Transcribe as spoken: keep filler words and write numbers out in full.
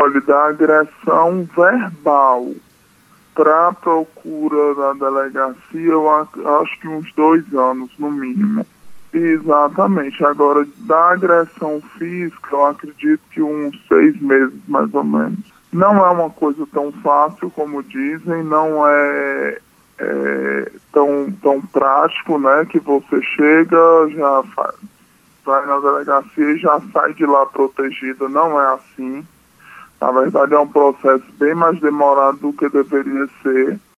Olha, da agressão verbal para procura da delegacia, eu acho que uns dois anos, no mínimo. Exatamente. Agora, da agressão física, eu acredito que uns seis meses, mais ou menos. Não é uma coisa tão fácil como dizem, não é, é tão, tão prático, né? Que você chega, já faz, vai na delegacia e já sai de lá protegida. Não é assim. Na verdade, é um processo bem mais demorado do que deveria ser.